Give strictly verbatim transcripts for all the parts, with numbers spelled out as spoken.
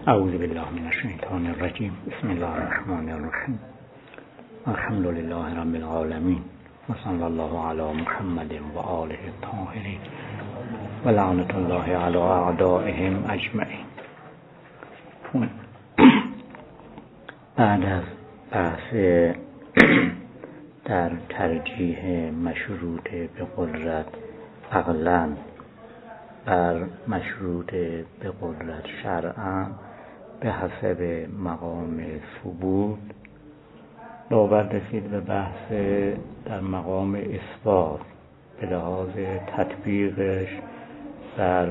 اعوذ بالله من الشیطان الرجیم. بسم الله الرحمن الرحیم. الحمد لله رب العالمین و صلی الله علی محمد و آله الطاهرین و لعنت الله علی اعدائهم اجمعین. بعد از بحث در ترجیح مشروط به قدرت عقلاً بر مشروط به قدرت شرعاً به حسب مقام ثبوت، نوبت رسید به بحث در مقام اثبات به لحاظ تطبیقش بر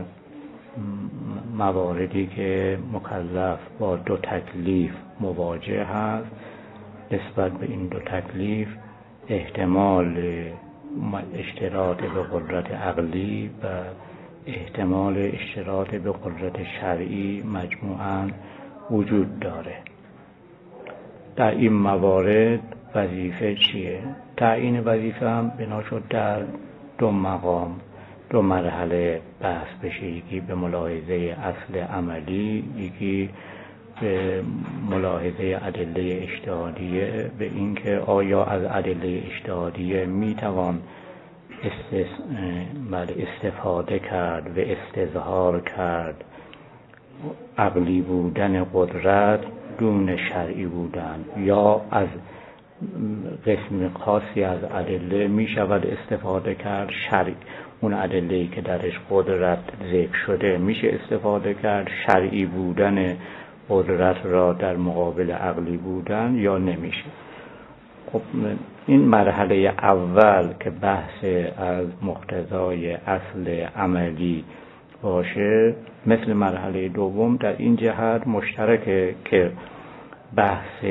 مواردی که مکلف با دو تکلیف مواجه هست. نسبت به این دو تکلیف احتمال اشتراط به قدرت عقلی و احتمال اشتراط به قدرت شرعی مجموعاً وجود داره. در این موارد وظیفه چیه؟ تعیین وظیفه هم بنا شد در دو مقام دو مرحله بحث بشه، یکی به ملاحظه اصل عملی، یکی به ملاحظه ادله اجتهادیه، به اینکه آیا از ادله اجتهادیه میتوان استفاده کرد و استظهار کرد عقلی بودن قدرت دون شرعی بودن، یا از قسم خاصی از ادله می شود استفاده کرد شرعی، اون ادله‌ای که درش قدرت ذکر شده میشه استفاده کرد شرعی بودن قدرت را در مقابل عقلی بودن یا نمیشه. خب این مرحله اول که بحث از مقتضای اصل عملی باشه، مثل مرحله دوم در این جهت مشترکه که بحث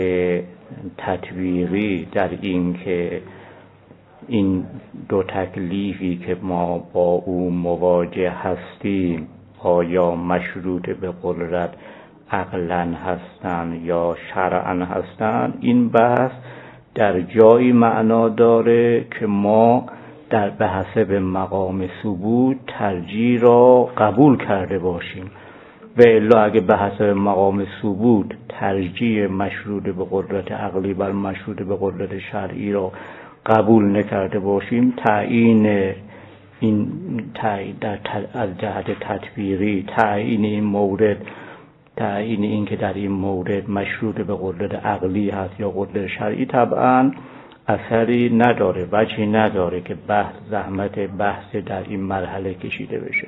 تطبیقی در این که این دو تکلیفی که ما با او مواجه هستیم آیا مشروط به قدرت عقلاً هستند یا شرعاً هستند، این بحث در جایی معنا داره که ما در به حسب مقام ثبوت ترجیح را قبول کرده باشیم، و الا اگه به حسب مقام ثبوت ترجیح مشروط به قدرت عقلی بر مشروط به قدرت شرعی را قبول نکرده باشیم، تعیین این تعیین در از جهت تطبیقی تعیین این مورد تعیین این که در این مورد مشروط به قدرت عقلی هست یا قدرت شرعی طبعاً اثری نداره، وجهی نداره که بحث زحمت بحث در این مرحله کشیده بشه.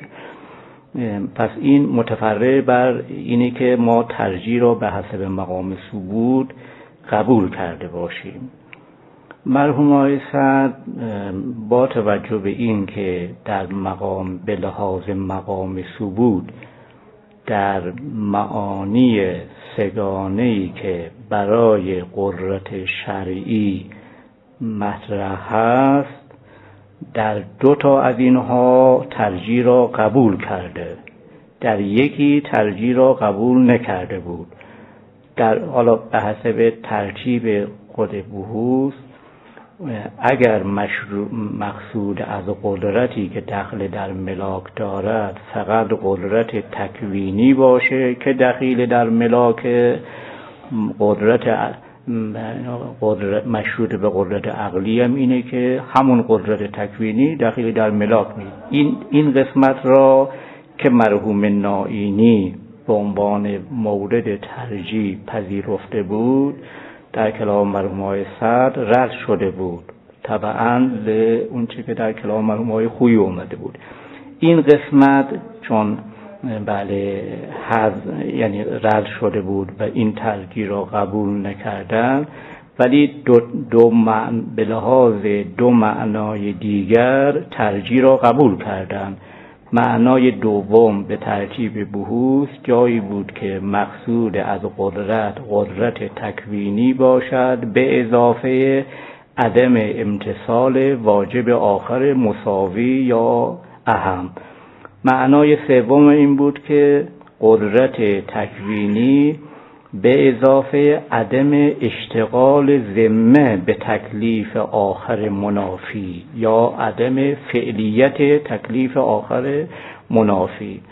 پس این متفرع بر اینه که ما ترجیح را به حسب مقام ثبوت قبول کرده باشیم. مرحوم آقای سعد با توجه به این که در مقام به لحاظ مقام ثبوت در معانی سگانه‌ای که برای قدرت شرعی مطرح هست، در دو تا از اینها ترجیح را قبول کرده، در یکی ترجیح را قبول نکرده بود. در حالا به حسب ترتیب خود بحوث اگر مشروع مقصود از قدرتی که دخل در ملاک دارد فقط قدرت تکوینی باشه که دخیل در ملاک قدرت قدرت مشروط به قدرت عقلی هم اینه که همون قدرت تکوینی دخیل در ملاک نیست. این این قسمت را که مرحوم نائینی به عنوان مورد ترجیح پذیرفته بود در کلام مرحوم آقای سعد رد شده بود، طبعاً به اون چیزی که در کلام مرحوم آقای خویی اومده بود. این قسمت چون بله حذ یعنی رد شده بود و این ترجیح را قبول نکردن، ولی دو, دو معنی به لحاظ دو معنای دیگر ترجیح را قبول کردند. معنای دوم به ترتیب بحوث جایی بود که مقصود از قدرت قدرت تکوینی باشد به اضافه عدم امتثال واجب آخر مساوی یا اهم. معنای سوم این بود که قدرت تکوینی به اضافه عدم اشتغال ذمه به تکلیف آخر منافی یا عدم فعلیت تکلیف آخر منافی.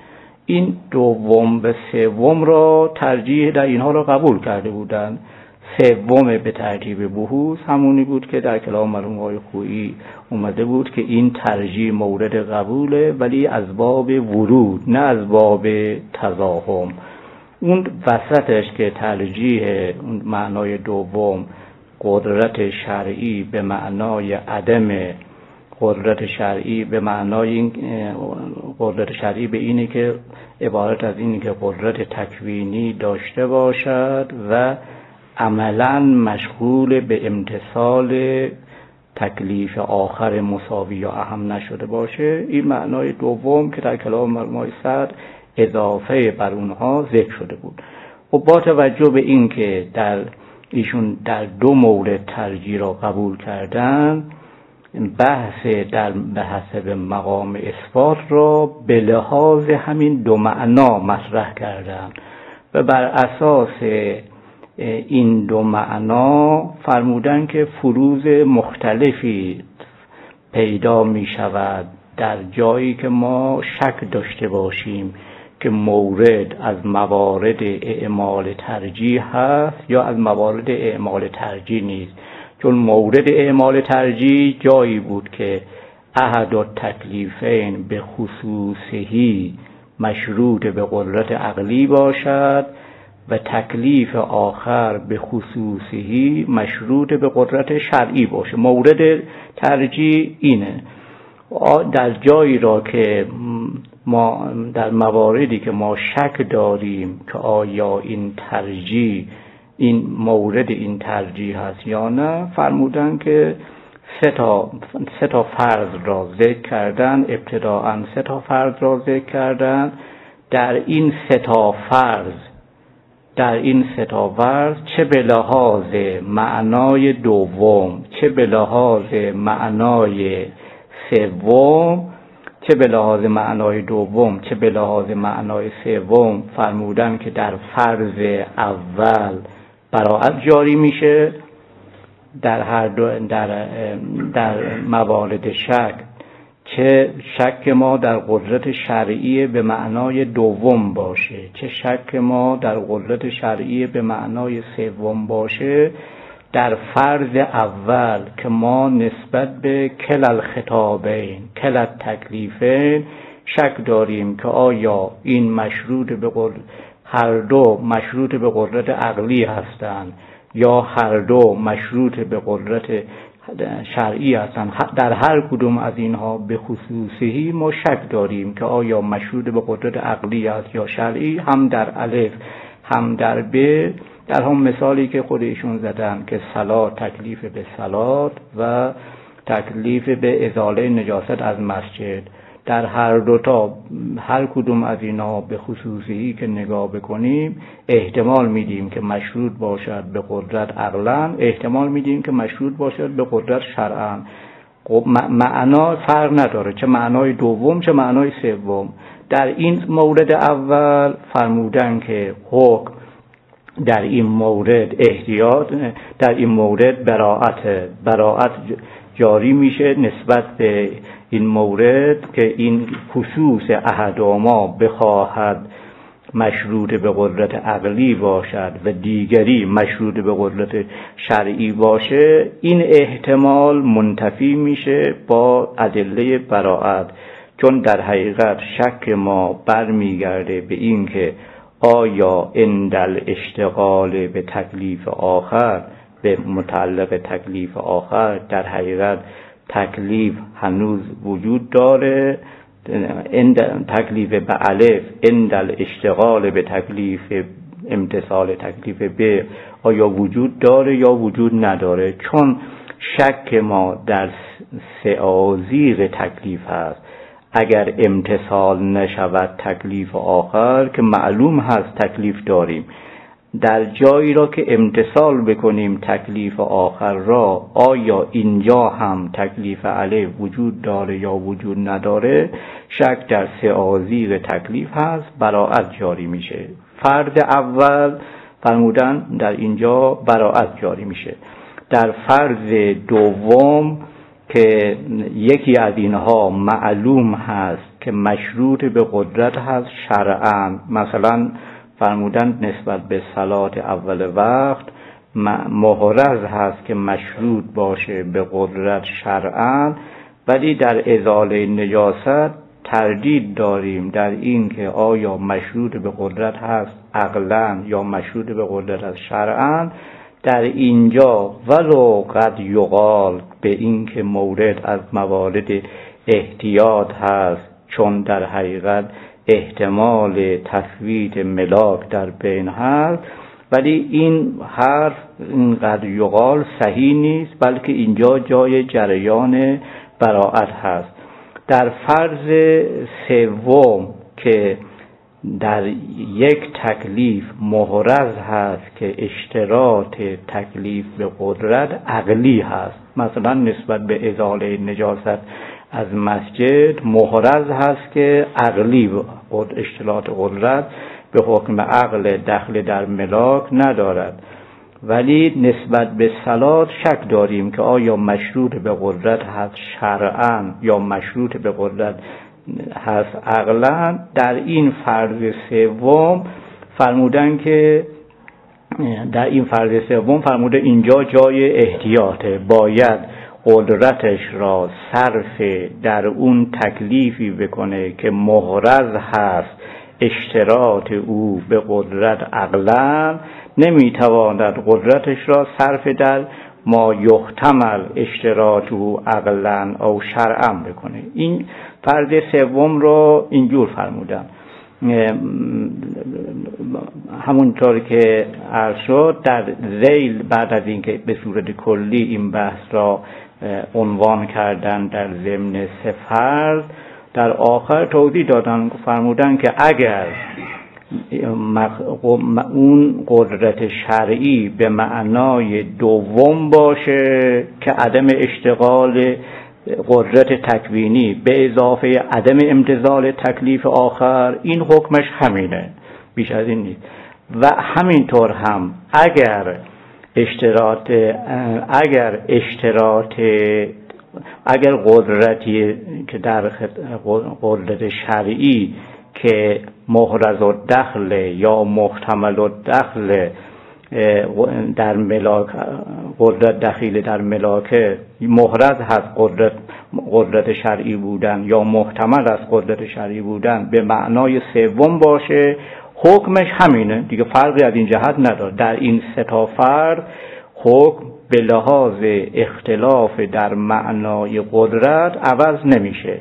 این دوم به سوم را ترجیح در اینها را قبول کرده بودند. سوم به ترتیب بحوث همونی بود که در کلام مرحوم آقای خویی اومده بود که این ترجیح مورد قبوله، ولی از باب ورود نه از باب تضاهم. اون وسطش که ترجیح اون معنای دوم قدرت شرعی به معنای عدم قدرت شرعی به معنای این قدرت شرعی به اینه که عبارت از اینه که قدرت تکوینی داشته باشد و عملاً مشغول به امتثال تکلیف آخر مساوی یا اهم نشده باشه. این معنای دوم که در کلام مرحوم سعد اضافه بر اونها ذکر شده بود. و با توجه به این که در ایشون در دو مورد ترجیح را قبول کردن، بحث در به حسب مقام اثبات را به لحاظ همین دو معنا مطرح کردن و بر اساس این دو معنا فرمودن که فروض مختلفی پیدا می شود در جایی که ما شک داشته باشیم که مورد از موارد اعمال ترجیح هست یا از موارد اعمال ترجیح نیست. چون مورد اعمال ترجیح جایی بود که احد التکلیفین به خصوصهی مشروط به قدرت عقلی باشد و تکلیف آخر به خصوصهی مشروط به قدرت شرعی باشه. مورد ترجیح اینه. در جایی را که ما در مواردی که ما شک داریم که آیا این ترجیح این مورد این ترجیح هست یا نه، فرمودن که سه تا سه تا فرض را ذکر کردن. ابتداءً سه تا فرض را ذکر کردن. در این سه تا فرض در این سه تا فرض چه به لحاظ معنای دوم چه به لحاظ معنای سوم چه به لحاظ معنای دوم چه به لحاظ معنای سوم فرمودن که در فرض اول براءت جاری میشه. در هر دو در در موارد شک، چه شک ما در قدرت شرعی به معنای دوم باشه چه شک ما در قدرت شرعی به معنای سوم باشه، در فرض اول که ما نسبت به کل الخطابین کل التکلیفین شک داریم که آیا این مشروط به قدرت هر دو مشروط به قدرت عقلی هستند یا هر دو مشروط به قدرت شرعی هستند. در هر کدوم از اینها به خصوصی ما شک داریم که آیا مشروط به قدرت عقلی است یا شرعی. هم در الف هم در ب، در هم مثالی که خودشون زدن که صلات تکلیف به صلات و تکلیف به ازاله نجاست از مسجد، در هر دوتا هر کدوم از اینا به خصوصی که نگاه بکنیم احتمال میدیم که مشروط باشد به قدرت عقلن، احتمال میدیم که مشروط باشد به قدرت شرعن. معنا فرق نداره، چه معنای دوم چه معنای سوم. در این مورد اول فرمودن که حکم در این مورد احتیاط در این مورد براءت براءت جاری میشه نسبت به این مورد که این خصوص احدهما بخواهد مشروط به قدرت عقلی باشد و دیگری مشروط به قدرت شرعی باشه. این احتمال منتفی میشه با ادله براءت، چون در حقیقت شک ما برمیگرده به این که آیا اندل اشتغال به تکلیف آخر به متعلق تکلیف آخر در حقیقت تکلیف هنوز وجود داره، اند تکلیف به الف اندل اشتغال به تکلیف امتثال تکلیف به آیا وجود داره یا وجود نداره. چون شک ما در سعازیر تکلیف هست. اگر امتثال نشود تکلیف آخر که معلوم هست تکلیف داریم، در جایی را که امتثال بکنیم تکلیف آخر را، آیا اینجا هم تکلیف علیه وجود داره یا وجود نداره، شک در سعازیر تکلیف هست، براءت جاری میشه. فرد اول فرمودن در اینجا براءت جاری میشه. در فرض دوم که یکی از اینها معلوم هست که مشروط به قدرت هست شرعاً. مثلا فرمودن نسبت به صلات اول وقت محرز هست که مشروط باشه به قدرت شرعاً، ولی در ازاله نجاست تردید داریم در این که آیا مشروط به قدرت هست عقلاً یا مشروط به قدرت هست شرعاً. در اینجا ولو قد یقال به این که مورد از موارد احتیاط هست، چون در حقیقت احتمال تفویت ملاک در بین هست، ولی این حرف اینقدر یقال صحیح نیست، بلکه اینجا جای جریان براءت هست. در فرض سوم که در یک تکلیف محرز هست که اشتراط تکلیف به قدرت عقلی هست، مثلا نسبت به ازاله نجاست از مسجد محرز هست که عقلی اشتراط قدرت به حکم عقل دخل در ملاک ندارد، ولی نسبت به صلات شک داریم که آیا مشروط به قدرت هست شرعاً یا مشروط به قدرت هست عقلاً. در این فرض سوم فرمودن که در این فرض سوم فرموده اینجا جای احتیاطه، باید قدرتش را صرف در اون تکلیفی بکنه که محرز هست اشتراط او به قدرت عقلاً، نمیتواند قدرتش را صرف در ما یحتمل اشتراط او عقلاً او شرعاً بکنه. این فرض سوم رو اینجور فرمودن. همونطور که عرض شد در ذیل بعد از اینکه به صورت کلی این بحث را عنوان کردن در ضمن سه فرض، در آخر توضیح دادن، فرمودن که اگر اون قدرت شرعی به معنای دوم باشه که عدم اشتغال قدرت تکوینی به اضافه عدم امتثال تکلیف آخر، این حکمش همینه، بیش از این نیست. و همینطور هم اگر اشتراط اگر اشتراط اگر قدرتی که در قدرت شرعی که محرز الدخل یا محتمل الدخل در ملاک قدرت دخیل در ملاکه محرز هست قدرت قدرت شرعی بودن یا محتمل است قدرت شرعی بودن به معنای سوم باشه، حکمش همینه دیگه، فرقی از این جهت نداره. در این سه تا فرق حکم به لحاظ اختلاف در معنای قدرت عوض نمیشه،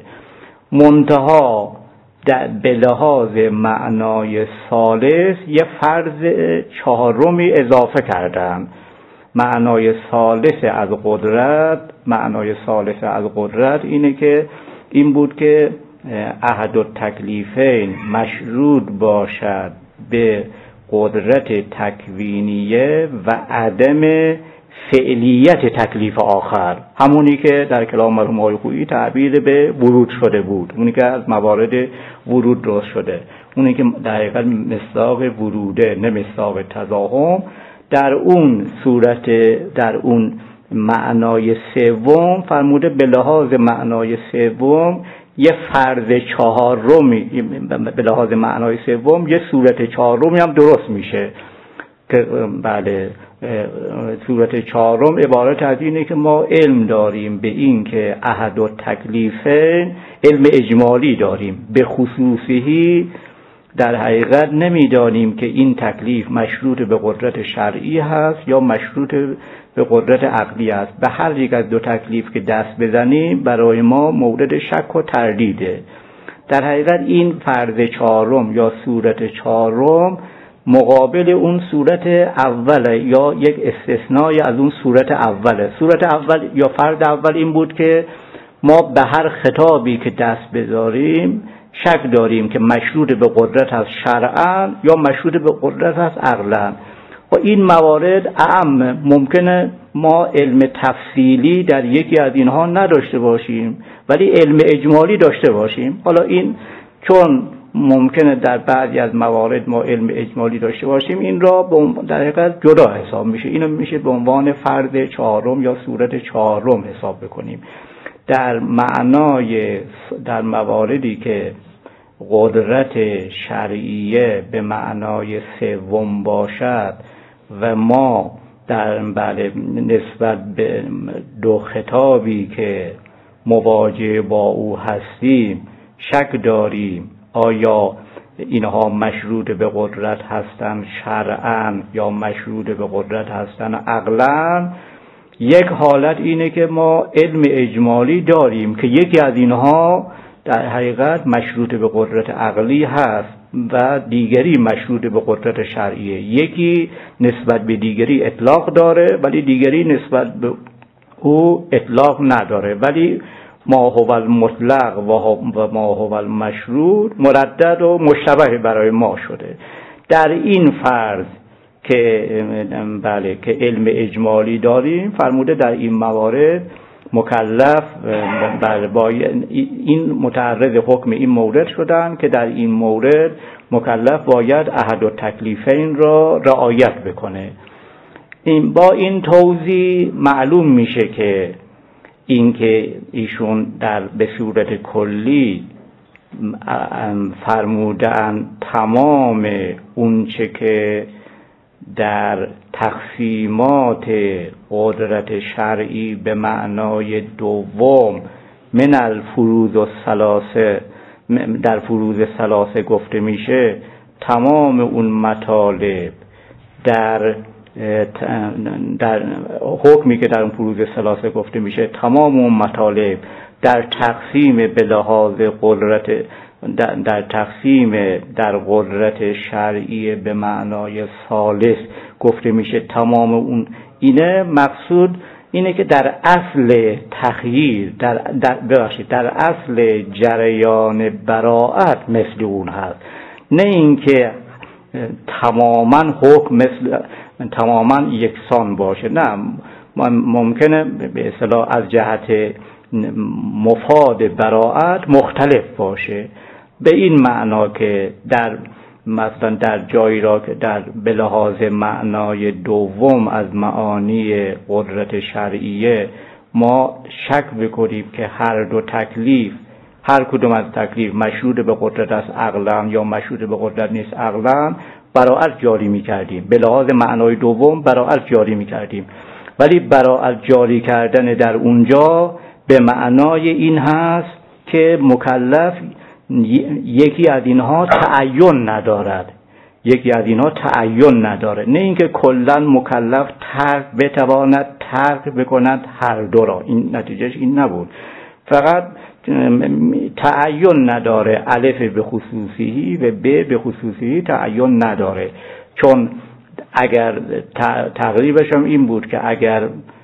منتها به لحاظ معنای ثالث یه فرض چهارمی اضافه کردن. معنای ثالث از قدرت معنای ثالث از قدرت اینه که این بود که احد التکلیفین مشروط باشد به قدرت تکوینیه و عدم فعلیت تکلیف آخر، همونی که در کلام مرحوم آقای خویی تعبیر به ورود شده بود، اونی که از موارد ورود درست شده، اونی که در حقیقت مصداق وروده نه مصداق تضاهم. در اون صورت در اون معنای سوم فرموده به لحاظ معنای سوم یه فرض چهارمی، به لحاظ معنای سوم یه صورت چهارمی هم درست میشه که بله صورت چهارم عبارت از اینه که ما علم داریم به این که احد التکلیفین علم اجمالی داریم، به خصوصی در حقیقت نمیدانیم که این تکلیف مشروط به قدرت شرعی هست یا مشروط به قدرت عقلی است. به هر یک از دو تکلیف که دست بزنیم برای ما مورد شک و تردیده. در حقیقت این فرض چهارم یا صورت چهارم مقابل اون صورت اوله یا یک استثنای از اون صورت اوله. صورت اول یا فرض اول این بود که ما به هر خطابی که دست بذاریم شک داریم که مشروط به قدرت هست شرعاً یا مشروط به قدرت هست عقلاً. و این موارد اعم ممکنه ما علم تفصیلی در یکی از اینها نداشته باشیم ولی علم اجمالی داشته باشیم. حالا این چون ممکنه در بعضی از موارد ما علم اجمالی داشته باشیم، این را در حقیقت جدا حساب میشه، اینو میشه به عنوان فرض چهارم یا صورت چهارم حساب بکنیم. در معنای در مواردی که قدرت شرعیه به معنای سوم باشد و ما در بله نسبت به دو خطابی که مواجه با او هستیم شک داریم آیا اینها مشروط به قدرت هستند شرعاً یا مشروط به قدرت هستند عقلاً، یک حالت اینه که ما علم اجمالی داریم که یکی از اینها در حقیقت مشروط به قدرت عقلی هست و دیگری مشروط به قدرت شرعیه. یکی نسبت به دیگری اطلاق داره ولی دیگری نسبت به او اطلاق نداره، ولی ما هو المطلق و ما هو المشروط مردد و مشتبه برای ما شده. در این فرض که بله که علم اجمالی داریم فرموده در این موارد مکلف بله با این متعرض حکم این مورد شدن که در این مورد مکلف باید احد التکلیفین را رعایت بکنه. این با این توضیح معلوم میشه که اینکه ایشون در به صورت کلی فرمودن تمام اونچه که در تقسیمات قدرت شرعی به معنای دوم من الفروض الثلاثه در فروض ثلاثه گفته میشه، تمام اون مطالب در در حکمی که در اون فروض ثلاثه گفته میشه، تمام اون مطالب در تقسیم به لحاظ قدرت در, در تقسیم در قدرت شرعی به معنای ثالث گفته میشه، تمام اون اینه مقصود اینه که در اصل تخییر در در ببخشید در اصل جریان براءت مثل اون هست، نه اینکه تماما حکم مثل تماما یکسان باشه. نه، ممکنه به اصطلاح از جهت مفاد براءت مختلف باشه، به این معنا که در مثلا در جایی را که در به لحاظ معنای دوم از معانی قدرت شرعیه ما شک بکنیم که هر دو تکلیف هر کدوم از تکلیف مشروط به قدرت است عقلاً یا مشروط به قدرت نیست عقلاً، براءت جاری می‌کردیم، به لحاظ معنای دوم براءت جاری می‌کردیم. ولی براءت جاری کردن در اونجا به معنای این هست که مکلف یکی از اینها تعین ندارد، یکی از اینها تعین نداره، نه اینکه کلا مکلف ترک بتواند ترک بکند هر دو را. این نتیجهش این نبود، فقط تعین نداره، الف به خصوصی و ب به خصوصی تعین نداره، چون اگر تقریبش هم این بود که اگر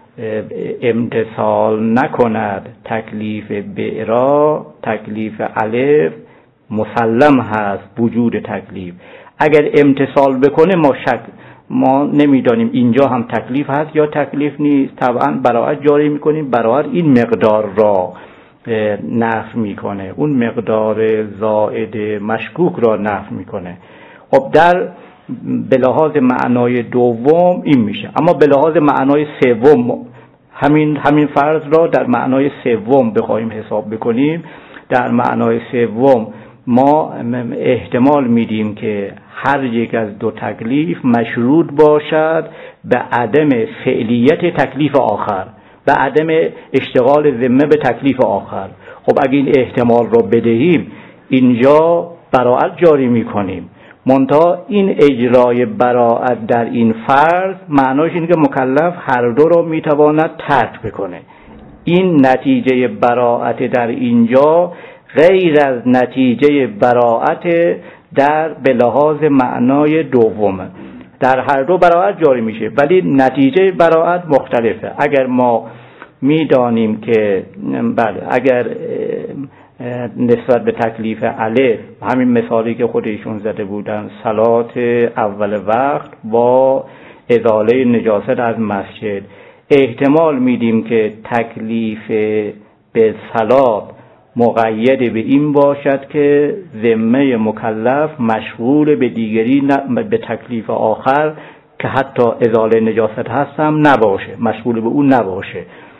امتثال نکند تکلیف ب را، تکلیف الف مسلم هست وجود تکلیف، اگر امتثال بکنه ما شک ما نمیدانیم اینجا هم تکلیف هست یا تکلیف نیست، طبعا براءت جاری میکنیم، براءت این مقدار را نفی میکنه، اون مقدار زائد مشکوک را نفی میکنه. خب در به لحاظ معنای دوم این میشه، اما به لحاظ معنای سوم همین همین فرض را در معنای سوم بخوایم حساب بکنیم، در معنای سوم ما احتمال میدیم که هر یک از دو تکلیف مشروط باشد به عدم فعلیت تکلیف آخر، به عدم اشتغال ذمه به تکلیف آخر. خب اگه این احتمال را بدهیم اینجا براءت جاری میکنیم، منتها این اجرای براءت در این فرض معناش اینه که مکلف هر دو را میتواند ترک بکنه. این نتیجه براءت در اینجا غیر از نتیجه براءت در به لحاظ معنای دومه. در هر دو براءت جاری میشه ولی نتیجه براءت مختلفه. اگر ما میدانیم که بله اگر نسبت به تکلیف الف همین مثالی که خودشون زده بودن، صلات اول وقت با ازاله نجاست از مسجد، احتمال میدیم که تکلیف به صلات مقید به این باشد که ذمه مکلف مشغول به دیگری به تکلیف آخر که حتی ازاله نجاست هست هم نباشه، مشغول به اون نباشه.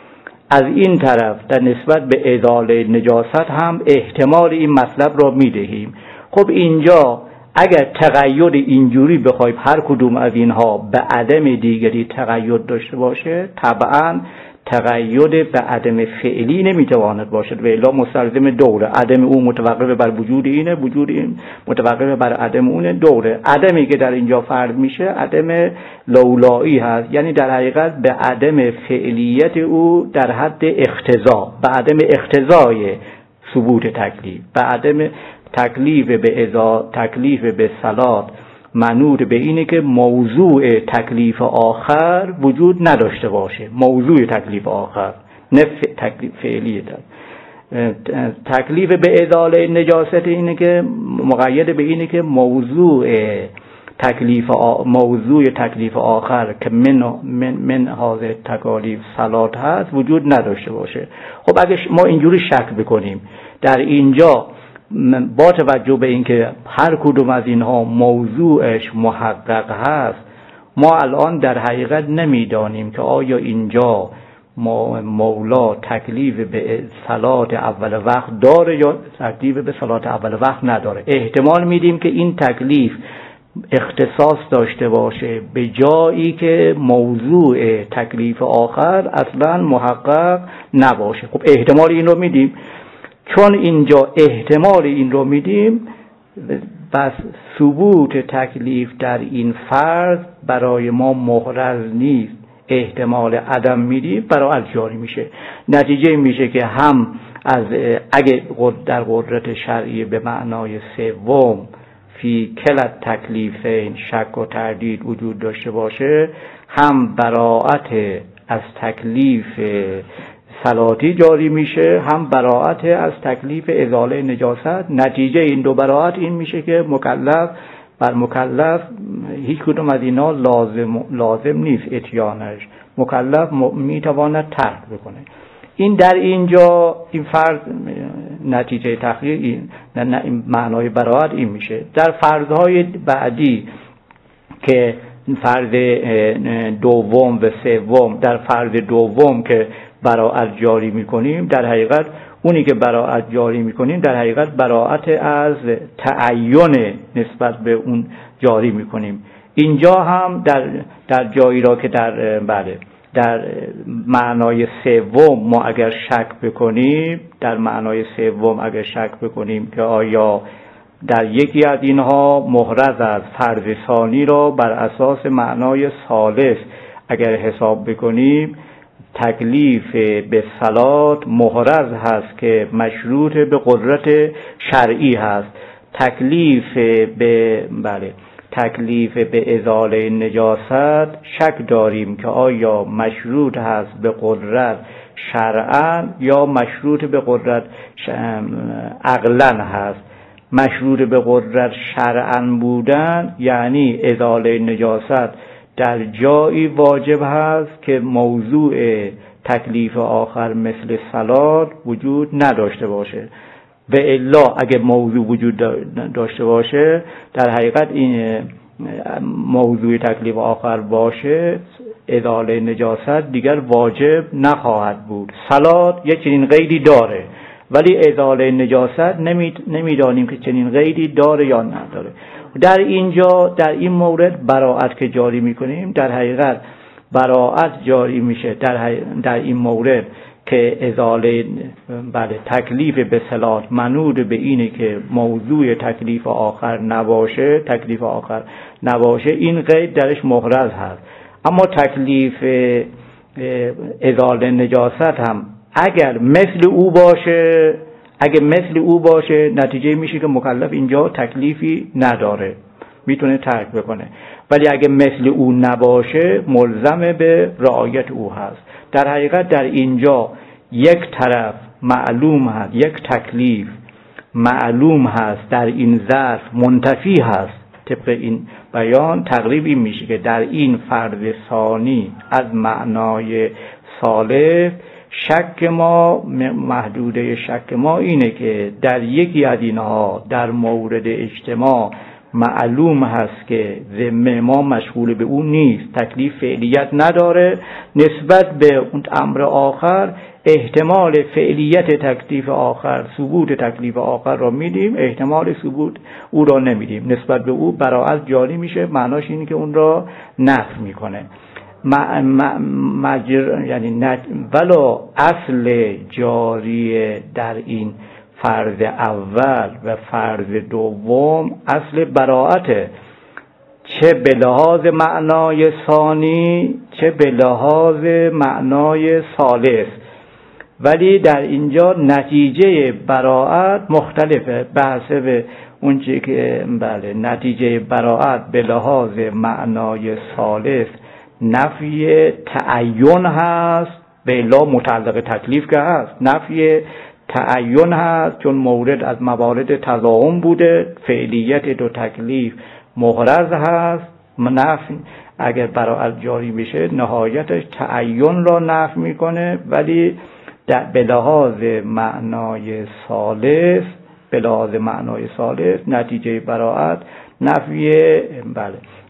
از این طرف در نسبت به ازاله نجاست هم احتمال این مطلب را میدهیم. خب اینجا اگر تقید اینجوری بخوایم هر کدوم از اینها به عدم دیگری تقید داشته باشه، طبعا تقید به عدم فعلی نمیتواند باشد و الا مستلزم دوره. عدم او متوقف بر وجود اینه، وجود این متوقف بر عدم اونه، دوره. عدمی که در اینجا فرض میشه عدم لولایی هست، یعنی در حقیقت به عدم فعلیت او در حد اقتضا، به عدم اقتضای ثبوت تکلیف، به عدم تکلیف به ازا تکلیف به صلات منوط به اینه که موضوع تکلیف آخر وجود نداشته باشه. موضوع تکلیف آخر نه تکلیف فعلیه. تکلیف به ازاله نجاست اینه که مقید به اینه که موضوع تکلیف آ... موضوع تکلیف آخر که من من من حاضر تکالیف صلات هست وجود نداشته باشه. خب اگه ما اینجوری شک بکنیم در اینجا با توجه به اینکه هر کدوم از اینها موضوعش محقق هست، ما الان در حقیقت نمیدانیم که آیا اینجا مولا تکلیف به صلات اول وقت داره یا تکلیف به صلات اول وقت نداره. احتمال میدیم که این تکلیف اختصاص داشته باشه به جایی که موضوع تکلیف آخر اصلا محقق نباشه. خب احتمال این رو میدیم. چون اینجا احتمال این رو میدیم، بس ثبوت تکلیف در این فرض برای ما محرز نیست، احتمال عدم میدیم، برای جاری میشه. نتیجه میشه که هم از اگه در قدرت شرعی به معنای سوم فی کلت تکلیفین شک و تردید وجود داشته باشه، هم براءت از تکلیف صلاتی جاری میشه، هم براءت از تکلیف ازاله نجاست. نتیجه این دو براءت این میشه که مکلف بر مکلف هیچ کدوم از اینا لازم لازم نیست اتیانش، مکلف میتواند ترک بکنه. این در اینجا این فرض نتیجه تحقیق این نه این معنای براءت این میشه. در فرضهای بعدی که فرض دوم و سوم، در فرض دوم که براءت جاری میکنیم، در حقیقت اونی که براءت جاری میکنیم در حقیقت براءت از تعین نسبت به اون جاری میکنیم. اینجا هم در در جایی را که در بله در معنای سوم ما اگر شک بکنیم، در معنای سوم اگر شک بکنیم که آیا در یکی از اینها محرز از فرض ثانی را بر اساس معنای ثالث اگر حساب بکنیم، تکلیف به صلات محرز هست که مشروط به قدرت شرعی هست. تکلیف به بله تکلیف به ازاله نجاست شک داریم که آیا مشروط هست به قدرت شرعاً یا مشروط به قدرت عقلاً هست. مشروط به قدرت شرعاً بودن یعنی ازاله نجاست در جایی واجب هست که موضوع تکلیف آخر مثل صلات وجود نداشته باشه. و الا اگه موضوع وجود داشته باشه، در حقیقت این موضوع تکلیف آخر باشه، ازاله نجاست دیگر واجب نخواهد بود. صلات یک چنین قیدی داره ولی ازاله نجاست نمیدانیم که چنین قیدی داره یا نداره. در اینجا در این مورد براءت که جاری میکنیم، در حقیقت براءت جاری میشه در, در این مورد که ازاله بله تکلیف به صلات منوط به اینه که موضوع تکلیف آخر نباشه، تکلیف آخر نباشه، این قید درش محرز هست. اما تکلیف ازاله نجاست هم اگر مثل او باشه، اگه مثل او باشه نتیجه میشه که مکلف اینجا تکلیفی نداره، میتونه ترک بکنه. ولی اگه مثل او نباشه ملزم به رعایت او هست. در حقیقت در اینجا یک طرف معلوم هست، یک تکلیف معلوم هست در این ظرف منتفی هست. طبق این بیان تقریب این میشه که در این فرض ثانی از معنای ثالث شک ما محدوده شک ما اینه که در یکی از اینها در مورد اجتماع معلوم هست که ذمه ما مشغول به اون نیست، تکلیف فعلیت نداره، نسبت به اون امر آخر احتمال فعلیت تکلیف آخر، ثبوت تکلیف آخر را میدیم، احتمال ثبوت او را نمیدیم، نسبت به او براعت جاری میشه، معناش اینه که اون را نفی میکنه. مجر یعنی نت... ولا اصل جاری در این فرض اول و فرض دوم اصل براعته، چه به لحاظ معنای ثانی چه به لحاظ معنای ثالث. ولی در اینجا نتیجه براعت مختلفه به حسب اون چیزی که بله نتیجه براعت به لحاظ معنای ثالث نفی تعین هست، به الا متعلق تکلیف که هست، نفی تعین هست چون مورد از موارد تضاهم بوده، فعلیت دو تکلیف محرز هست. نفی اگر براعت جاری بشه نهایتش تعین را نفی میکنه، ولی به لحاظ معنای ثالث به لحاظ معنای ثالث نتیجه براعت نفی بله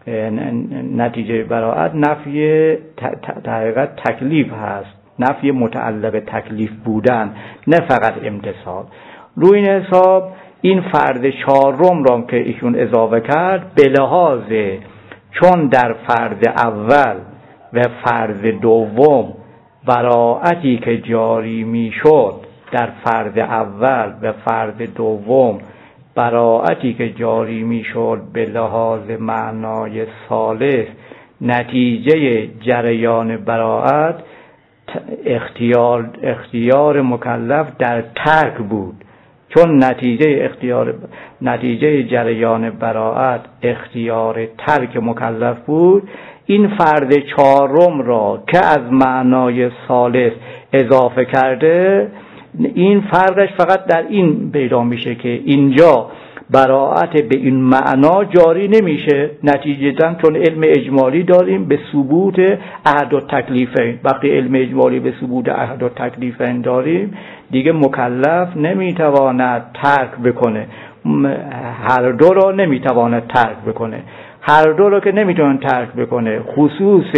نتیجه براعت نفی حقیقت تکلیف هست، نفی متعلق تکلیف بودن، نه فقط امتثال. روی این حساب این فرض چهارم را که ایشون اضافه کرد به لحاظ چون در فرض اول و فرض دوم براعتی که جاری می شد، در فرض اول و فرض دوم براعتی که جاری می شد به لحاظ معنای ثالث نتیجه جریان براعت اختیار اختیار مکلف در ترک بود. چون نتیجه اختیار نتیجه جریان براعت اختیار ترک مکلف بود، این فرض چهارم را که از معنای ثالث اضافه کرده، این فرقش فقط در این پیدا میشه که اینجا براعت به این معنا جاری نمیشه، نتیجتاً چون علم اجمالی داریم به ثبوت احد التکلیفین. وقتی علم اجمالی به ثبوت احد التکلیفین داریم دیگه مکلف نمیتواند ترک بکنه، هر دو را نمیتواند ترک بکنه، هر دو را که نمیتونه ترک بکنه خصوص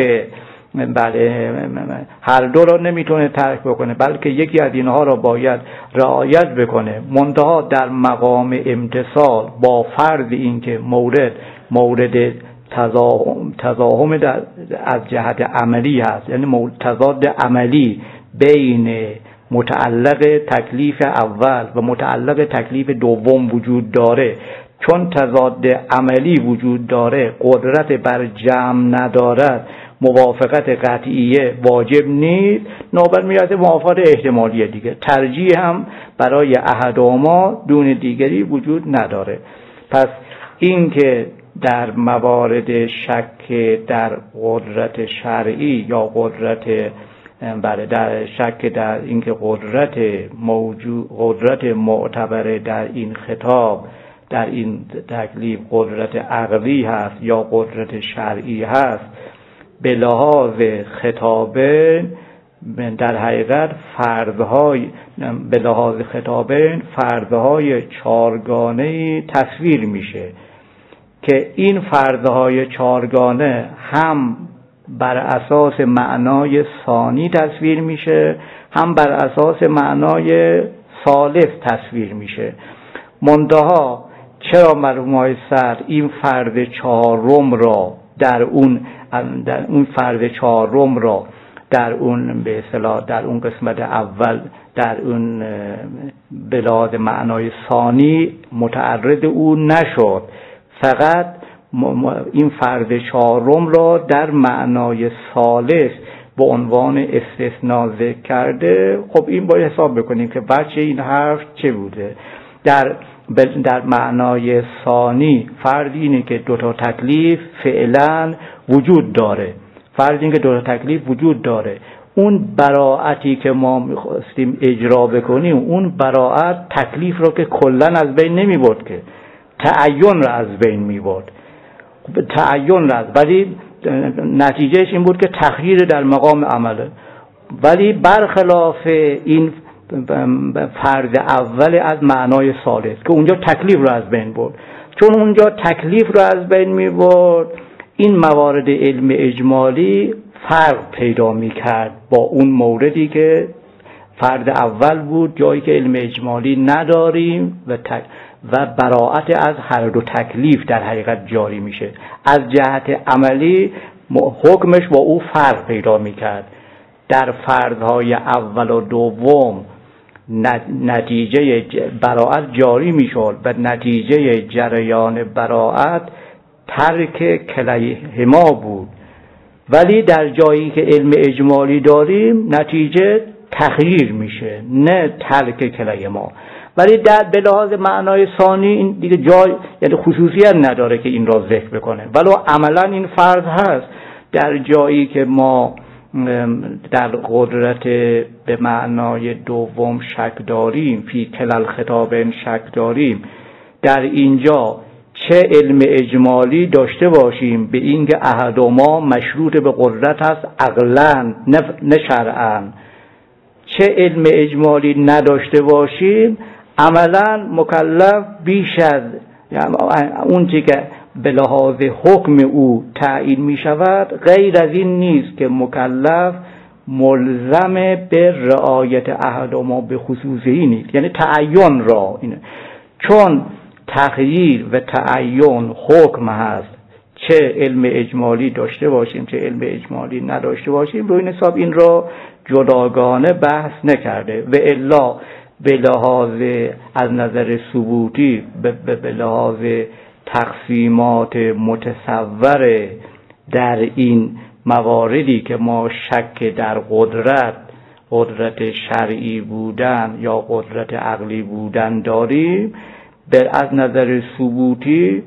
بله هر دو را نمیتونه ترک بکنه، بلکه یکی از اینها را باید رعایت بکنه، منتها در مقام امتثال با فرض این که مورد مورد تضاهم تضاهم در از جهت عملی هست، یعنی تضاد عملی بین متعلق تکلیف اول و متعلق تکلیف دوم وجود داره. چون تضاد عملی وجود داره، قدرت بر جمع ندارد، موافقت قطعیه واجب نیست، نوبت میرسه موافقت احتمالیه دیگه، ترجیح هم برای احدهما دون دیگری وجود نداره. پس این که در موارد شک در قدرت شرعی یا قدرت بله در شک در اینکه قدرت موجود قدرت معتبره در این خطاب در این تکلیف قدرت عقلی هست یا قدرت شرعی هست، به لحاظ خطابه در حقیقت فرضهای به لحاظ خطابه فرضهای چارگانه تصویر میشه که این فرضهای چارگانه هم بر اساس معنای ثانی تصویر میشه، هم بر اساس معنای ثالث تصویر میشه. منتها چرا مرحوم های صدر این فرض چهارم را در اون در اون فرض چهارم را در اون به اصطلاح در اون قسمت اول در اون به لحاظ معنای ثانی متعرض او نشد، فقط این فرض چهارم را در معنای ثالث به عنوان استثناء ذکر کرده؟ خب این باید حساب بکنیم که بچه این حرف چه بوده. در در معنای ثانی فرض اینه که دو تا تکلیف فعلا وجود داره، فرض اینه که دو تا تکلیف وجود داره، اون براعتی که ما می‌خواستیم اجرا بکنیم اون براعت تکلیف رو که کلا از بین نمی‌برد، که تعین رو از بین می‌برد، تعین رو، ولی نتیجهش این بود که تخییر در مقام عمله. ولی برخلاف این فرض اول از معنای ثالث که اونجا تکلیف رو از بین برد، چون اونجا تکلیف رو از بین می برد، این موارد علم اجمالی فرق پیدا می کرد با اون موردی که فرد اول بود، جایی که علم اجمالی نداریم و تک و براءت از هر دو تکلیف در حقیقت جاری میشه. از جهت عملی حکمش با او فرق پیدا میکرد. در فردهای اول و دوم نتیجه براءت جاری میشد و نتیجه جریان براءت ترک کلیهما بود، ولی در جایی که علم اجمالی داریم نتیجه تغییر میشه، نه ترک کلیهما. ولی در به لحاظ معنای ثانی این دیگه جای یعنی خصوصیت نداره که این را ذکر بکنه، ولی عملا این فرض هست. در جایی که ما در قدرت به معنای دوم شک داریم، فی کلل خطاب شک داریم، در اینجا چه علم اجمالی داشته باشیم به اینکه احدهما مشروط به قدرت است عقلاً نه شرعاً، چه علم اجمالی نداشته باشیم، عملاً مکلف بیش از اون چی که به لحاظ حکم او تعیین می شود غیر از این نیست که مکلف ملزم به رعایت احدهما به خصوصی نیست، یعنی تعین را اینه. چون تغییر و تعین حکم هست، چه علم اجمالی داشته باشیم چه علم اجمالی نداشته باشیم، روی این حساب این را جداگانه بحث نکرده. و الا به لحاظ از نظر ثبوتی به لحاظ تقسیمات متصور در این مواردی که ما شک در قدرت قدرت شرعی بودن یا قدرت عقلی بودن داریم، به از نظر ثبوتی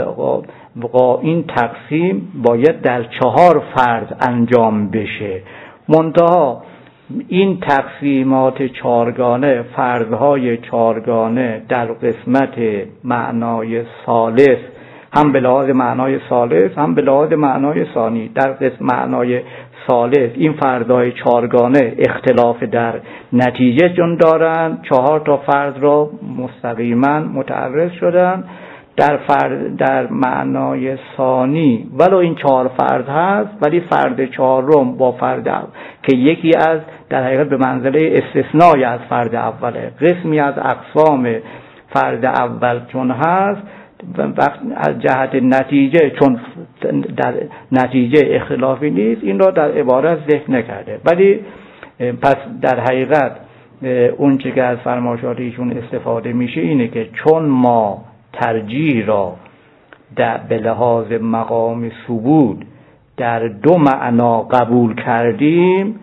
بلغا این تقسیم باید در چهار فرض انجام بشه. منتها این تقسیمات چارگانه، فرضهای چارگانه در قسمت معنای ثالث، هم به لحاظ معنای ثالث هم به لحاظ معنای ثانی، در قسم معنای ثالث این فرضهای چارگانه اختلاف در نتیجه جون دارن، چهار تا فرض را مستقیما متعرض شدن. در فرض در معنای ثانی ولو این چهار فرض هست، ولی فرض چهارم با فرض که یکی از در حقیقت به منزله استثنای از فرض اوله، قسمی از اقسام فرض اول چون هست، وقت از جهت نتیجه چون در نتیجه اختلافی نیست، این را در عبارت ذکر نکرده. ولی پس در حقیقت اون چه که از فرمایشات ایشون استفاده میشه اینه که چون ما ترجیح را در به لحاظ مقام ثبوت در دو معنا قبول کردیم،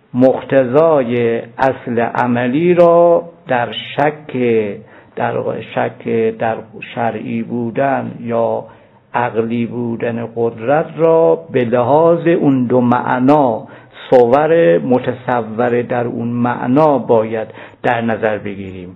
مقتضای اصل عملی را در شک در شک در شرعی بودن یا عقلی بودن قدرت را به لحاظ اون دو معنا، صور متصور در اون معنا باید در نظر بگیریم.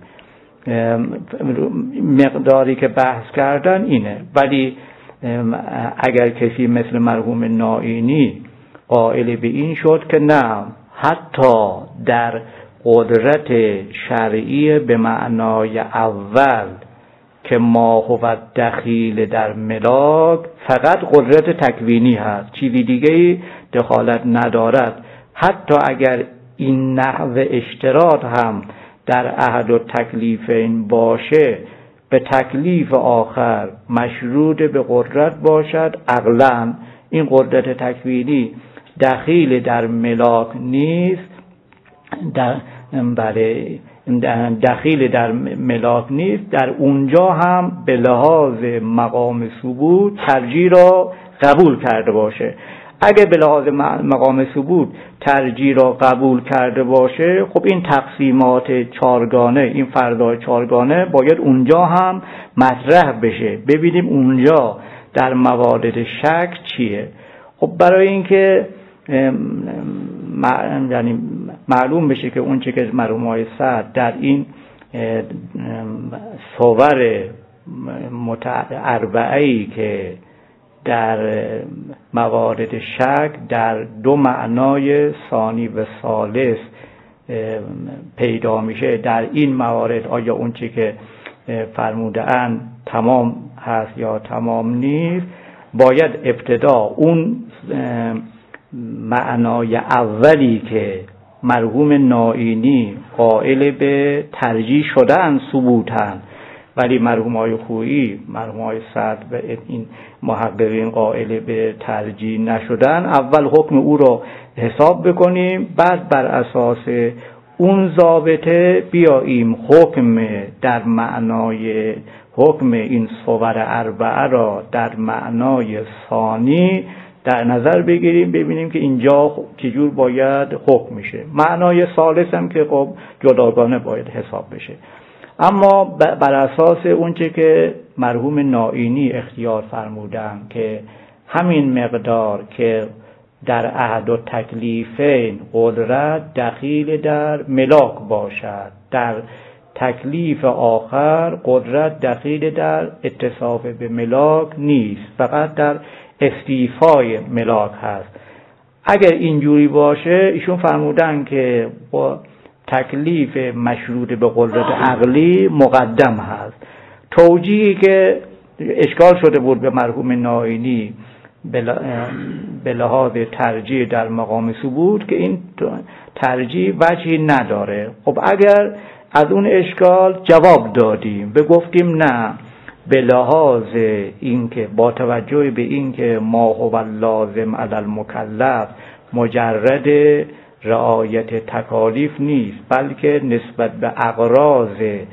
مقداری که بحث کردن اینه. ولی اگر کسی مثل مرحوم نائینی قائل به این شد که نه، حتی در قدرت شرعی به معنای اول که ما هو دخیل در ملاک فقط قدرت تکوینی هست، چیزی دیگه دخالت ندارد، حتی اگر این نحو اشتراط هم در احد و تکلیفین باشه، به تکلیف آخر مشروط به قدرت باشد عقلاً، این قدرت تکوینی دخیل در ملاک نیست، در بله دخیل در ملاک نیست، در اونجا هم به لحاظ مقام ثبوت ترجیح را قبول کرده باشه. اگه به لحاظ مقام ثبوت ترجیح را قبول کرده باشه، خب این تقسیمات چارگانه، این فرض‌های چارگانه باید اونجا هم مطرح بشه، ببینیم اونجا در موارد شک چیه. خب برای اینکه یعنی معلوم بشه که اون چه که مرحوم آقای سعد در این صور متعربعی که در موارد شک در دو معنای ثانی و ثالث پیدا میشه، در این موارد آیا اون چی که فرموده‌اند تمام هست یا تمام نیست، باید ابتدا اون معنای اولی که مرحوم نائینی قائل به ترجیح شدن ثبوتن، ولی مرحوم های خویی، مرحوم های صدر و این محققین قائل به ترجیح نشدن، اول حکم او رو حساب بکنیم، بعد بر اساس اون ضابطه بیاییم حکم در معنای حکم این صور اربعه را در معنای ثانی در نظر بگیریم، ببینیم که اینجا چجور باید حکم میشه. معنای ثالث هم که خب جداگانه باید حساب بشه. اما بر اساس اونچه که مرحوم نائینی اختیار فرمودن که همین مقدار که در عهد و تکلیفین قدرت دخیل در ملاک باشد، در تکلیف آخر قدرت دخیل در اتصاف به ملاک نیست، فقط در استیفای ملاک هست. اگر اینجوری باشه ایشون فرمودن که با تکلیف مشروط به قدرت عقلی مقدم هست. توجیهی که اشکال شده بود به مرحوم نائینی به لحاظ ترجیح در مقام ثبوت که این ترجیح وجهی نداره. خب اگر از اون اشکال جواب دادیم، به گفتیم نه، به لحاظ اینکه با توجه به اینکه ما هو لازم علی المکلف مجرد رعایت تکالیف نیست، بلکه نسبت به اغراض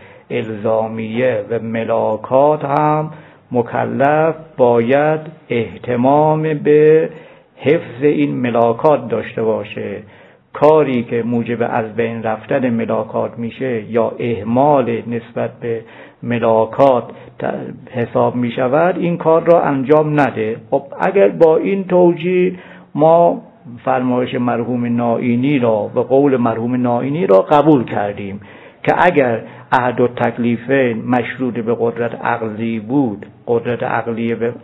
الزامیه و ملاکات هم مکلف باید اهتمام به حفظ این ملاکات داشته باشه. کاری که موجب از بین رفتن ملاکات میشه یا اهمال نسبت به ملاکات حساب میشود، این کار را انجام نده. خب اگر با این توجیه ما فرمایش مرحوم نائینی را و قول مرحوم نائینی را قبول کردیم که اگر عهد و تکلیفین مشروط به قدرت عقلی بود، قدرت عقلی به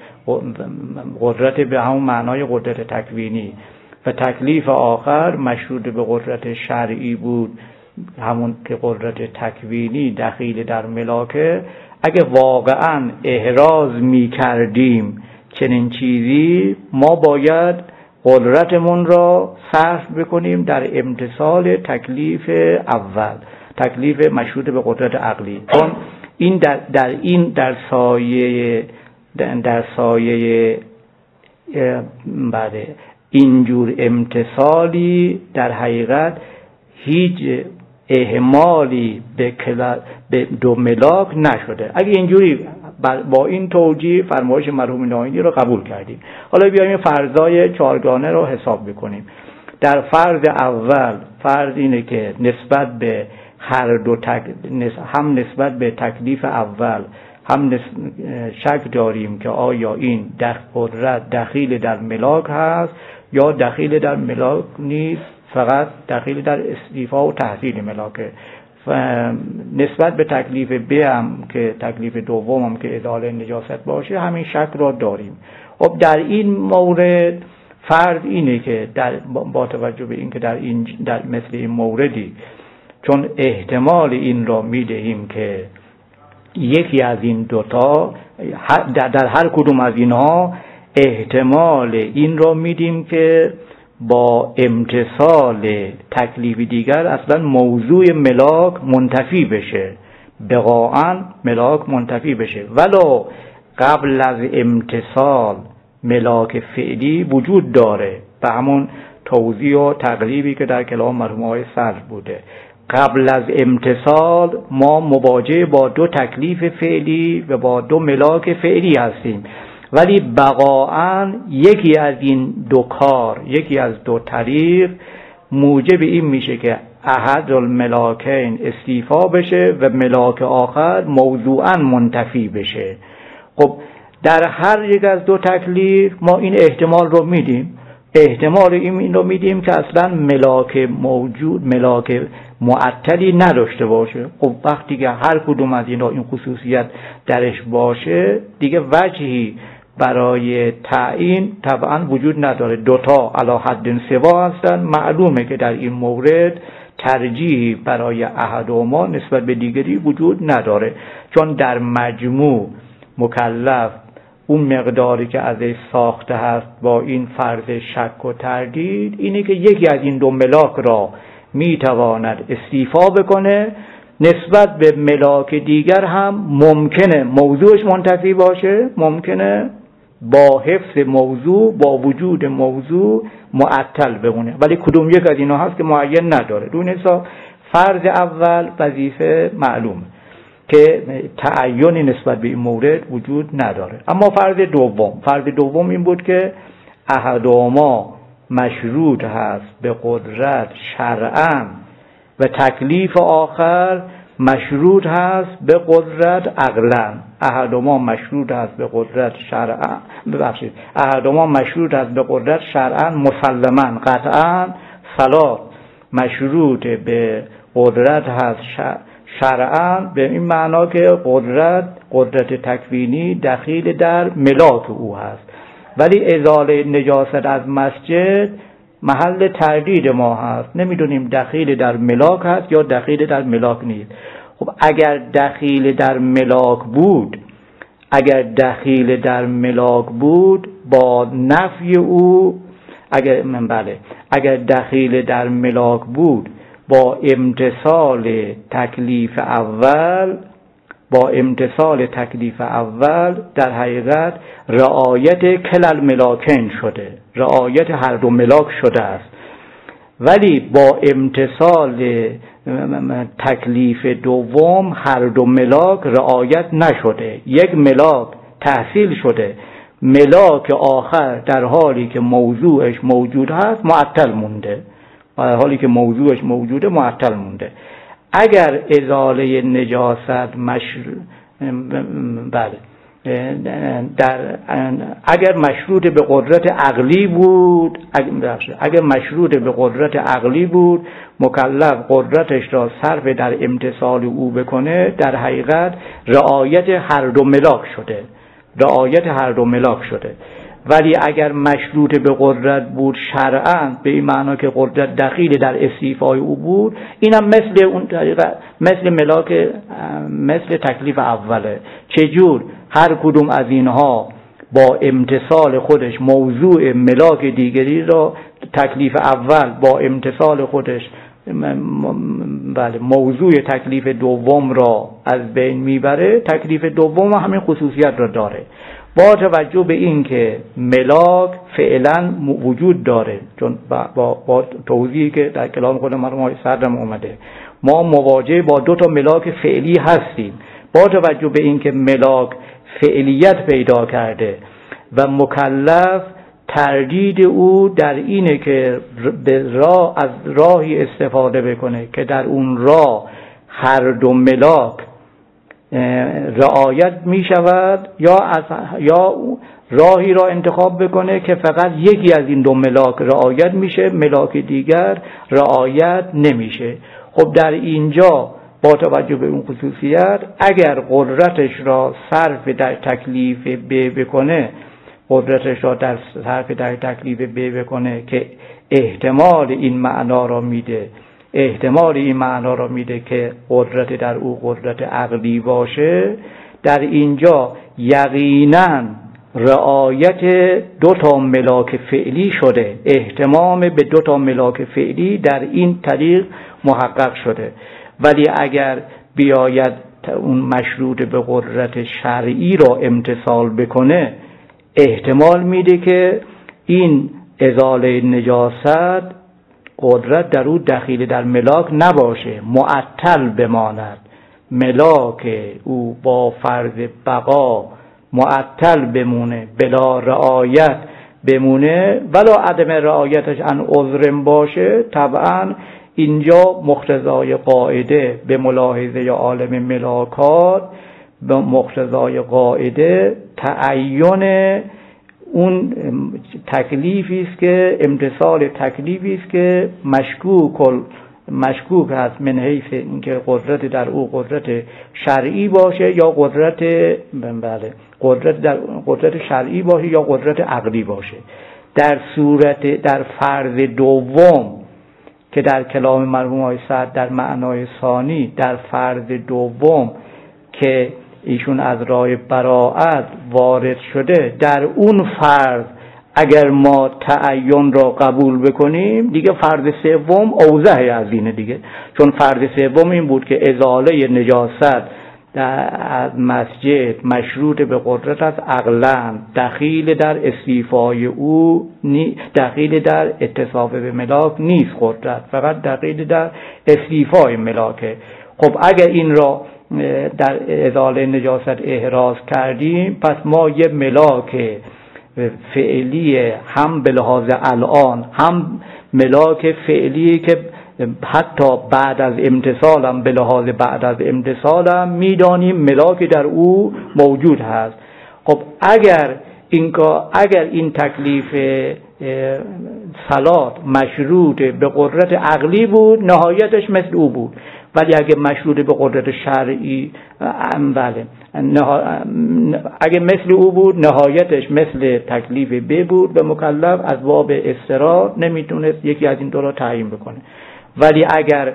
قدرت به همون معنای قدرت تکوینی، و تکلیف آخر مشروط به قدرت شرعی بود، همون که قدرت تکوینی دخیل در ملاکه، اگه واقعا احراز می کردیم چنین چیزی، ما باید قدرتمون را صرف بکنیم در امتثال تکلیف اول، تکلیف مشروط به قدرت عقلی. چون این در, در این در سایه در سایه بعد اینجور امتثالی در حقیقت هیچ اهمالی به, به دو ملاک نشده. اگه اینجوری با این توجیه فرمایش مرحوم نائینی رو قبول کردیم، حالا بیایم فرضای چهارگانه رو حساب بکنیم. در فرض اول، فرض اینه که نسبت به هر دو تک... هم نسبت به تکلیف اول هم شک داریم که آیا این دخ... قدرت دخیل در ملاک هست یا دخیل در ملاک نیست، فقط دخیل در استیفا و تحصیل ملاکه. نسبت به تکلیف ب هم که تکلیف دوم هم که ازاله نجاست باشه، همین شک را داریم. خب در این مورد فرض اینه که در با توجه به این که در این در مثل این موردی چون احتمال این را میدهیم که یکی از این دوتا در, در هر کدوم از اینها احتمال این را میدیم که با امتصال تکلیف دیگر اصلا موضوع ملاک منتفی بشه، بقاعاً ملاک منتفی بشه، ولو قبل از امتصال ملاک فعلی وجود داره، به همون توضیح و تقریبی که در کلام مرحوم آقای صدر بوده. قبل از امتصال ما مواجه با دو تکلیف فعلی و با دو ملاک فعلی هستیم، ولی بقاعاً یکی از این دو کار، یکی از دو طریق موجب این میشه که احد الملاکین استیفا بشه و ملاک آخر موضوعاً منتفی بشه. خب در هر یک از دو تکلیف ما این احتمال رو میدیم، احتمال این رو میدیم که اصلا ملاک موجود، ملاک معطلی نداشته باشه. خب وقتی که هر کدوم از اینا این خصوصیت درش باشه، دیگه وجهی برای تعیین طبعا وجود نداره. دوتا علی حد سوا هستن، معلومه که در این مورد ترجیحی برای احدهما نسبت به دیگری وجود نداره، چون در مجموع مکلف اون مقداری که ازش ساخته هست با این فرض شک و تردید اینه که یکی از این دو ملاک را میتواند استیفا بکنه، نسبت به ملاک دیگر هم ممکنه موضوعش منتفی باشه، ممکنه با حفظ موضوع با وجود موضوع معطل بمونه، ولی کدوم یک از اینا هست که معین نداره. دون حساب فرض اول وظیفه معلومه که تعیینی نسبت به این مورد وجود نداره. اما فرض دوم فرض دوم این بود که احدهما مشروط هست به قدرت شرعاً و تکلیف آخر مشروط هست به قدرت عقلاً. احدهما مشروط هست به قدرت شرعاً ببخشید احدهما مشروط هست به قدرت شرعاً مسلماً قطعاً، ثلاث مشروط به قدرت هست شرعاً به این معنا که قدرت قدرت تکوینی دخیل در ملاک او هست. ولی ازاله نجاست از مسجد محل تردید ما هست، نمیدونیم دخیل در ملاک هست یا دخیل در ملاک نیست. خب اگر دخیل در ملاک بود اگر دخیل در ملاک بود با نفی او اگر من بله اگر دخیل در ملاک بود با امتثال تکلیف اول با امتثال تکلیف اول در حقیقت رعایت کلل ملاکین شده، رعایت هر دو ملاک شده است. ولی با امتثال تکلیف دوم هر دو ملاک رعایت نشده، یک ملاک تحصیل شده، ملاک آخر در حالی که موضوعش موجود هست معطل مونده، در حالی که موضوعش موجوده معطل مونده. اگر ازاله نجاست مشر... بله در اگر مشروط به قدرت عقلی بود اگر مشروط به قدرت عقلی بود مکلف قدرتش را صرف در امتثال او بکنه، در حقیقت رعایت هر دو ملاک شده رعایت هر دو ملاک شده. ولی اگر مشروط به قدرت بود شرعاً به این معنا که قدرت دخیل در استیفای او بود، اینم مثل اون طریقه مثل ملاک مثل تکلیف اوله. چجور؟ هر کدوم از اینها با امتثال خودش موضوع ملاک دیگری را تکلیف اول با امتثال خودش بله موضوع تکلیف دوم را از بین میبره، تکلیف دوم همین خصوصیت را داره. با توجه به این که ملاک فعلا وجود داره، چون با, با, با توضیحی که در کلام خود مرحوم صدرم اومده ما مواجه با دو تا ملاک فعلی هستیم. با توجه به این که ملاک فعلیت پیدا کرده و مکلف تردید او در اینه که به راه از راهی استفاده بکنه که در اون راه هر دو ملاک رعایت می شود، یا از یا راهی را انتخاب بکنه که فقط یکی از این دو ملاک رعایت میشه، ملاک دیگر رعایت نمیشه. خب در اینجا با توجه به اون خصوصیت اگر قدرتش را صرف در تکلیف ب بکنه قدرتش را در صرف در تکلیف ب بکنه که احتمال این معنا را میده احتمال این معنا را میده که قدرت در او قدرت عقلی باشه، در اینجا یقینا رعایت دو تا ملاک فعلی شده، اهتمام به دو تا ملاک فعلی در این طریق محقق شده. ولی اگر بیاید اون مشروط به قدرت شرعی را امتثال بکنه، احتمال میده که این ازاله نجاست قدرت در او دخیل در ملاک نباشه، معطل بماند، ملاک او با فرض بقا معطل بمونه، بلا رعایت بمونه. ولو عدم رعایتش عن عذر باشه، طبعا اینجا مقتضای قاعده به ملاحظه عالم ملاکات به مقتضای قاعده تعین اون تکلیفی است که امتثال تکلیفی است که مشکوک مشکوک هست من حیث اینکه قدرت در او قدرت شرعی باشه یا قدرت بله قدرت در قدرت شرعی باشه یا قدرت عقلی باشه. در صورت در فرض دوم که در کلام مرحوم آقای سعد در معنای ثانی، در فرض دوم که ایشون از راه براءت وارد شده، در اون فرض اگر ما تعین را قبول بکنیم دیگه فرض سوم اوضح از اینه دیگه، چون فرض سوم این بود که ازاله نجاست از مسجد مشروط به قدرت از عقلاً، دخیل در استیفای او دخیل در اتصاف به ملاک نیست قدرت، فقط دخیل در استیفای ملاکه. خب اگر این را در ازاله نجاست احراز کردیم، پس ما یه ملاک فعلی هم به لحاظ الان، هم ملاک فعلی که حتی بعد از امتصال هم به لحاظ بعد از امتصال هم میدانیم ملاک در او موجود هست. خب اگر این اگر این تکلیف صلات مشروط به قدرت عقلی بود، نهایتش مثل او بود، ولی اگه مشروط به قدرت شرعی بله اگه مثل او بود، نهایتش مثل تکلیف ب بود و مکلف از باب اضطرار نمیتونست یکی از این دو را تعیین بکنه. ولی اگر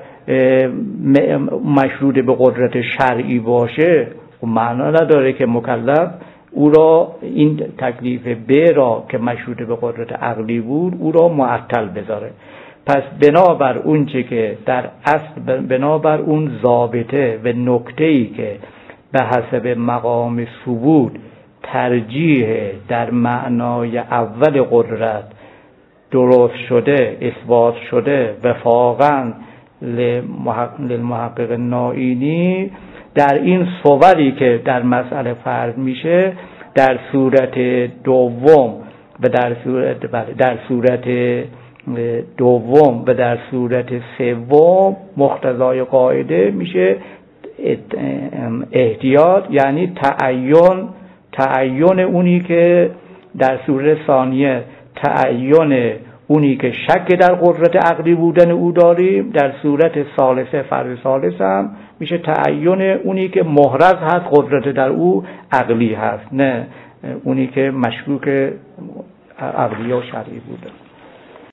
مشروط به قدرت شرعی باشه، معنا نداره که مکلف او را این تکلیف ب را که مشروط به قدرت عقلی بود او را معطل بذاره. پس بنابر اون چه که در اصل بنابر اون ضابطه و نکته‌ای که به حسب مقام ثبوت ترجیح در معنای اول قدرت درست شده، اثبات شده وفاقاً للمحقق نائینی، در این صوری که در مسئله فرض میشه، در صورت دوم و در صورت در صورت دوم و در صورت سوم مقتضای قاعده میشه احتیاط، یعنی تعین تعین اونی که در صورت ثانیه تعین اونی که شک در قدرت عقلی بودن او داریم، در صورت ثالثه فرض ثالث هم میشه تعین اونی که محرز هست قدرت در او عقلی هست، نه اونی که مشکوک عقلی و شرعی بوده.